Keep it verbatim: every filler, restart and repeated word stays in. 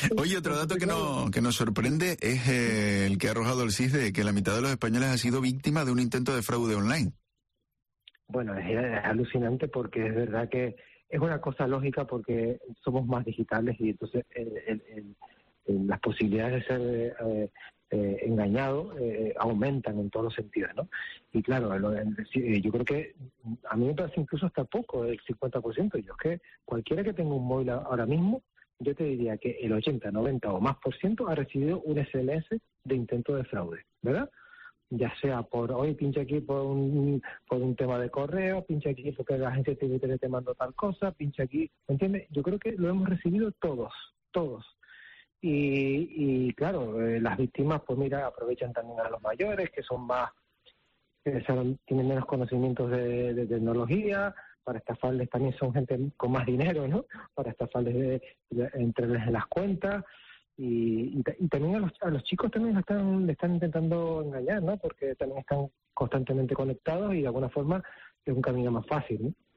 Oye, otro dato que, no, que nos sorprende es eh, el que ha arrojado el C I S de que la mitad de los españoles ha sido víctima de un intento de fraude online. Bueno, es, es alucinante porque es verdad que es una cosa lógica porque somos más digitales y entonces el, el, el, el, las posibilidades de ser eh, eh, engañado eh, aumentan en todos los sentidos, ¿no? Y claro, lo, el, yo creo que a mí me parece incluso hasta poco, el cincuenta por ciento. Yo es que cualquiera que tenga un móvil ahora mismo, yo te diría que el ochenta, noventa o más por ciento ha recibido un S M S de intento de fraude, ¿verdad? Ya sea por, oye, pincha aquí por un por un tema de correo, pincha aquí porque la agencia te, te, te mandó tal cosa, pincha aquí, ¿me entiendes? Yo creo que lo hemos recibido todos, todos. Y, y claro, eh, las víctimas, pues mira, aprovechan también a los mayores, que son más, que son, tienen menos conocimientos de, de tecnología, para estafarles también son gente con más dinero, ¿no? Para estafarles de, de, entreles en las cuentas. Y, y, y también a los, a los chicos también le están, le están intentando engañar, ¿no? Porque también están constantemente conectados y de alguna forma es un camino más fácil, ¿no?